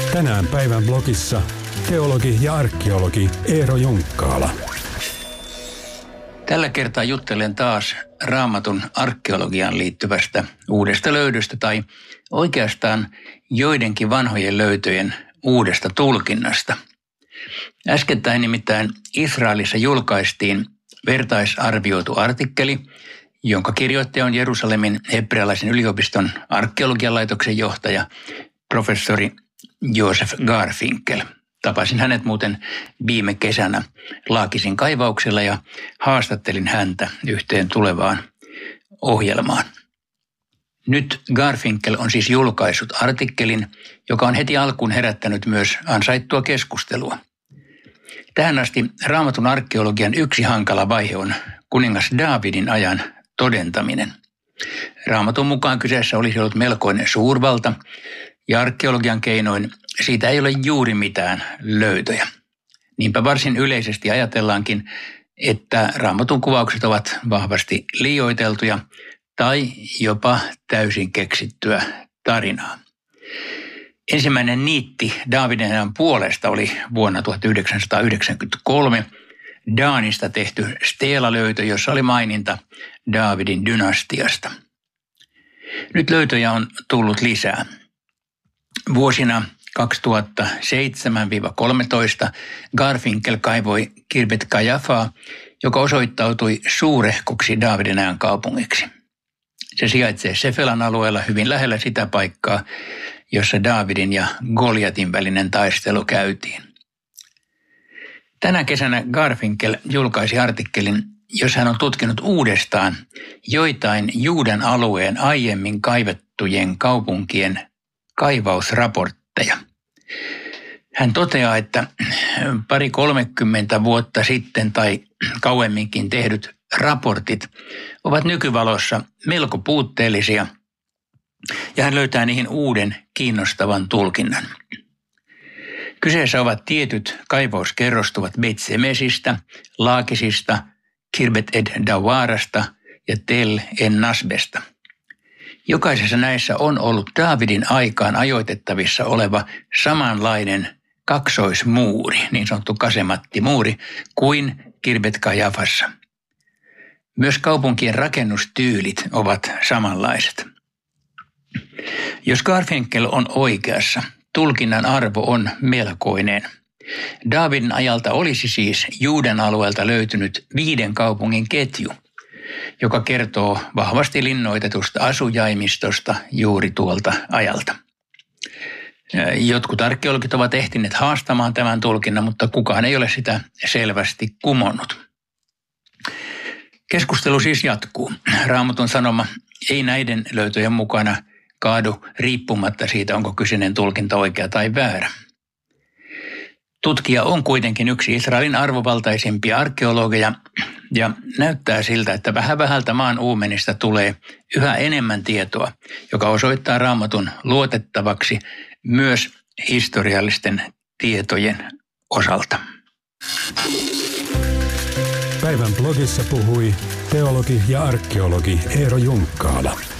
Tänään päivän blogissa teologi ja arkeologi Eero Junkkaala. Tällä kertaa juttelen taas Raamatun arkeologiaan liittyvästä uudesta löydöstä tai oikeastaan joidenkin vanhojen löytöjen uudesta tulkinnasta. Äskettäin nimittäin Israelissa julkaistiin vertaisarvioitu artikkeli, jonka kirjoittaja on Jerusalemin hebrealaisen yliopiston arkeologian laitoksen johtaja, professori Joseph Garfinkel. Tapasin hänet muuten viime kesänä Laakisin kaivauksella ja haastattelin häntä yhteen tulevaan ohjelmaan. Nyt Garfinkel on siis julkaissut artikkelin, joka on heti alkuun herättänyt myös ansaittua keskustelua. Tähän asti Raamatun arkeologian yksi hankala vaihe on kuningas Daavidin ajan todentaminen. Raamatun mukaan kyseessä olisi ollut melkoinen suurvalta ja arkeologian keinoin siitä ei ole juuri mitään löytöjä. Niinpä varsin yleisesti ajatellaankin, että Raamatun kuvaukset ovat vahvasti liioiteltuja tai jopa täysin keksittyä tarinaa. Ensimmäinen niitti Daavidin ajan puolesta oli vuonna 1993 Daanista tehty Steela-löytö, jossa oli maininta Daavidin dynastiasta. Nyt löytöjä on tullut lisää. Vuosina 2007-2013 Garfinkel kaivoi Kirbet Kajafaa, joka osoittautui suurehkoksi Daavidin ajan kaupungiksi. Se sijaitsee Sefelan alueella hyvin lähellä sitä paikkaa, jossa Daavidin ja Goljatin välinen taistelu käytiin. Tänä kesänä Garfinkel julkaisi artikkelin, jossa hän on tutkinut uudestaan joitain Juudan alueen aiemmin kaivettujen kaupunkien kaivausraportteja. Hän toteaa, että 30 vuotta sitten tai kauemminkin tehdyt raportit ovat nykyvalossa melko puutteellisia ja hän löytää niihin uuden kiinnostavan tulkinnan. Kyseessä ovat tietyt kaivauskerrostuvat Bet-Semesistä, Laakisista, Kirbet ed Dawarasta ja Tel en Nasbesta. Jokaisessa näissä on ollut Daavidin aikaan ajoitettavissa oleva samanlainen kaksoismuuri, niin sanottu kasemattimuuri, kuin Kirbet Kajafassa. Myös kaupunkien rakennustyylit ovat samanlaiset. Jos Garfinkel on oikeassa, tulkinnan arvo on melkoinen. Daavidin ajalta olisi siis Juudan alueelta löytynyt 5 kaupungin ketju, joka kertoo vahvasti linnoitetusta asujaimistosta juuri tuolta ajalta. Jotkut arkeologit ovat ehtineet haastamaan tämän tulkinnan, mutta kukaan ei ole sitä selvästi kumonnut. Keskustelu siis jatkuu. Raamatun sanoma ei näiden löytöjen mukana kaadu riippumatta siitä, onko kyseinen tulkinta oikea tai väärä. Tutkija on kuitenkin yksi Israelin arvovaltaisimpia arkeologeja ja näyttää siltä, että vähältä maan uumenista tulee yhä enemmän tietoa, joka osoittaa Raamatun luotettavaksi myös historiallisten tietojen osalta. Päivän blogissa puhui teologi ja arkeologi Eero Junkkaala.